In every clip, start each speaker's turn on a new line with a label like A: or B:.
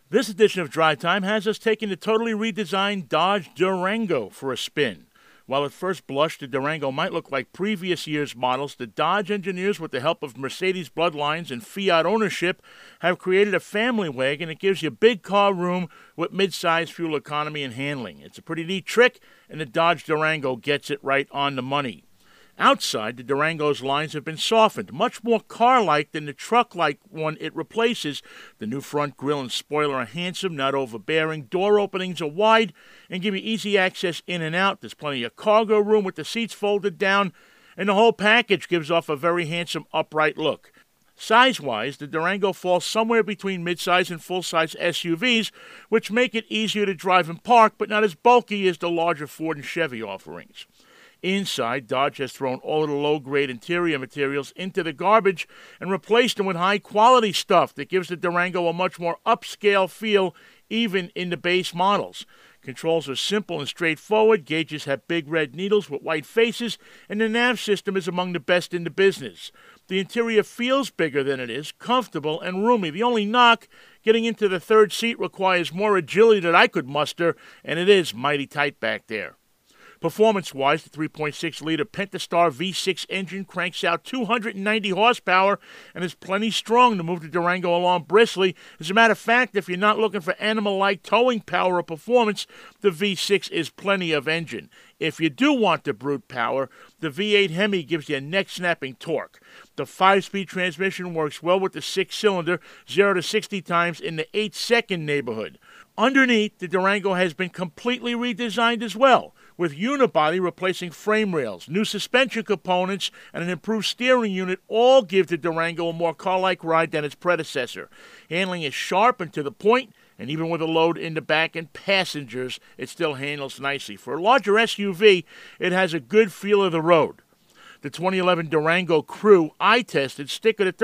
A: This edition of Drive Time has us taking the totally redesigned Dodge Durango for a spin. While at first blush the Durango might look like previous year's models, the Dodge engineers, with the help of Mercedes bloodlines and Fiat ownership, have created a family wagon that gives you big car room with mid-size fuel economy and handling. It's a pretty neat trick, and the Dodge Durango gets it right on the money. Outside, the Durango's lines have been softened, much more car-like than the truck-like one it replaces. The new front grille and spoiler are handsome, not overbearing. Door openings are wide and give you easy access in and out. There's plenty of cargo room with the seats folded down, and the whole package gives off a very handsome upright look. Size-wise, the Durango falls somewhere between midsize and full-size SUVs, which make it easier to drive and park, but not as bulky as the larger Ford and Chevy offerings. Inside, Dodge has thrown all of the low-grade interior materials into the garbage and replaced them with high-quality stuff that gives the Durango a much more upscale feel, even in the base models. Controls are simple and straightforward, gauges have big red needles with white faces, and the nav system is among the best in the business. The interior feels bigger than it is, comfortable and roomy. The only knock, getting into the third seat requires more agility than I could muster, and it is mighty tight back there. Performance-wise, the 3.6-liter Pentastar V6 engine cranks out 290 horsepower and is plenty strong to move the Durango along briskly. As a matter of fact, if you're not looking for animal-like towing power or performance, the V6 is plenty of engine. If you do want the brute power, the V8 Hemi gives you a neck-snapping torque. The 5-speed transmission works well with the 6-cylinder, 0 to 60 times in the 8-second neighborhood. Underneath, the Durango has been completely redesigned as well, with unibody replacing frame rails, new suspension components, and an improved steering unit all give the Durango a more car-like ride than its predecessor. Handling is sharp and to the point, and even with a load in the back and passengers, it still handles nicely. For a larger SUV, it has a good feel of the road. The 2011 Durango Crew I tested stick at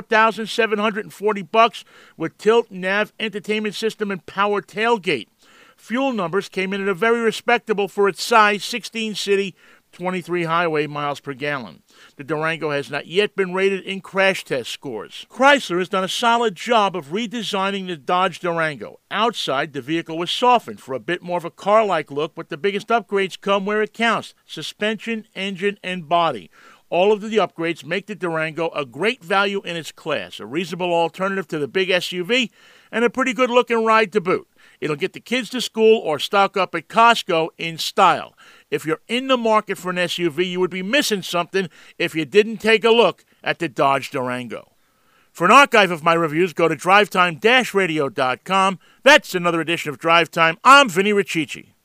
A: $34,740 with tilt, nav, entertainment system, and power tailgate. Fuel numbers came in at a very respectable for its size, 16 city, 23 highway miles per gallon. The Durango has not yet been rated in crash test scores. Chrysler has done a solid job of redesigning the Dodge Durango. Outside, the vehicle was softened for a bit more of a car-like look, but the biggest upgrades come where it counts: suspension, engine, and body. All of the upgrades make the Durango a great value in its class, a reasonable alternative to the big SUV, and a pretty good-looking ride to boot. It'll get the kids to school or stock up at Costco in style. If you're in the market for an SUV, you would be missing something if you didn't take a look at the Dodge Durango. For an archive of my reviews, go to drivetime-radio.com. That's another edition of Drive Time. I'm Vinny Riccici.